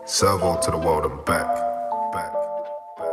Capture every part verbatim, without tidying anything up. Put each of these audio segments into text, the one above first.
Servo to the world and back, back, back.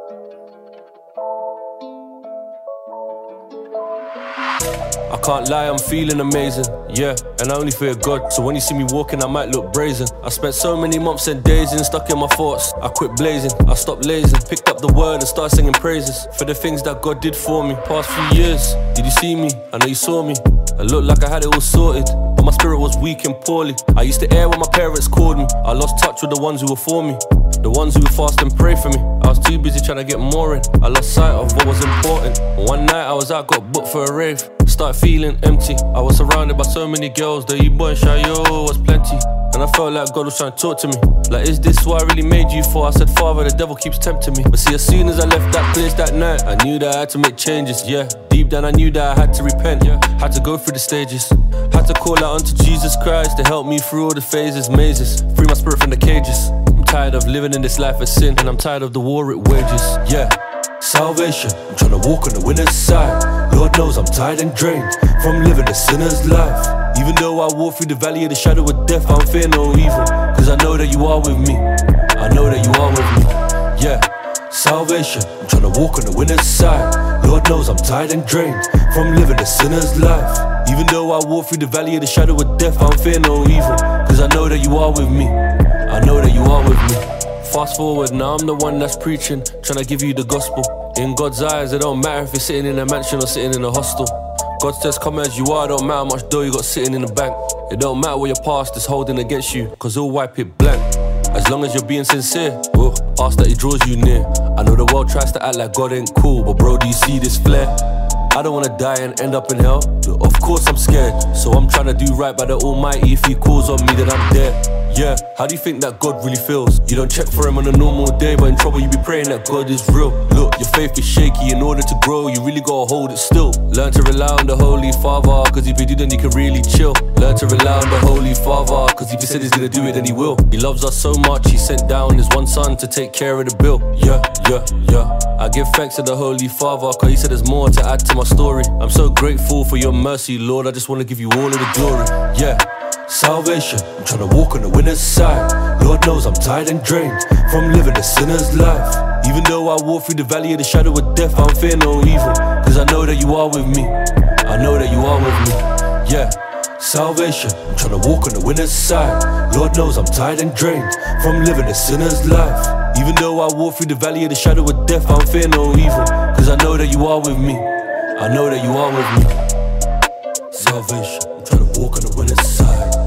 I can't lie, I'm feeling amazing, yeah, and I only fear God. So when you see me walking, I might look brazen. I spent so many months and days in, stuck in my thoughts. I quit blazing, I stopped lazing, picked up the word and started singing praises for the things that God did for me. Past few years, did you see me? I know you saw me. I looked like I had it all sorted, but my spirit was weak and poorly. I used to air when my parents called me. I lost touch with the ones who were for me, the ones who would fast and pray for me. I was too busy trying to get more in. I lost sight of what was important. One night I was out, got booked for a rave. Started feeling empty. I was surrounded by so many girls. The E-boy and Shayo was plenty. And I felt like God was trying to talk to me. Like, is this what I really made you for? I said, Father, the devil keeps tempting me. But see, as soon as I left that place that night, I knew that I had to make changes, yeah. Deep down I knew that I had to repent, yeah. Had to go through the stages. Had to call out unto Jesus Christ to help me through all the phases, mazes. Free my spirit from the cages. I'm tired of living in this life of sin, and I'm tired of the war it wages, yeah. Salvation, I'm trying to walk on the winner's side. Lord knows I'm tired and drained from living a sinner's life. Even though I walk through the valley of the shadow of death, I don't fear no evil, cause I know that you are with me. I know that you are with me, yeah. Salvation, I'm trying to walk on the winner's side. Lord knows I'm tired and drained from living a sinner's life. Even though I walk through the valley of the shadow of death, I don't fear no evil, cause I know that you are with me. I know that you are with me. Fast forward, now I'm the one that's preaching, trying to give you the gospel. In God's eyes, it don't matter if you're sitting in a mansion or sitting in a hostel. God says come as you are, don't matter how much dough you got sitting in the bank. It don't matter what your past is holding against you, cause he'll wipe it blank. As long as you're being sincere, oh, ask that he draws you near. I know the world tries to act like God ain't cool, but bro, do you see this flare? I don't wanna die and end up in hell. Of course I'm scared, so I'm trying to do right by the Almighty. If he calls on me, then I'm dead. Yeah, how do you think that God really feels? You don't check for him on a normal day, but in trouble you be praying that God is real. Look, your faith is shaky, in order to grow you really gotta hold it still. Learn to rely on the Holy Father, cause if you do then you can really chill. Learn to rely on the Holy Father, cause if he said he's gonna do it then he will. He loves us so much, he sent down his one son to take care of the bill. Yeah, yeah, yeah. I give thanks to the Holy Father, cause he said there's more to add to my story. I'm so grateful for your mercy, Lord, I just wanna give you all of the glory. Yeah. Salvation, I'm trying to walk on the winner's side. Lord knows I'm tired and drained from living a sinner's life. Even though I walk through the valley of the shadow of death, I don't fear no evil, cause I know that you are with me. I know that you are with me, yeah. Salvation, I'm trying to walk on the winner's side. Lord knows I'm tired and drained from living a sinner's life. Even though I walk through the valley of the shadow of death, I don't fear no evil, cause I know that you are with me. I know that you are with me. Salvation, I'm trying to walk on the winner's side.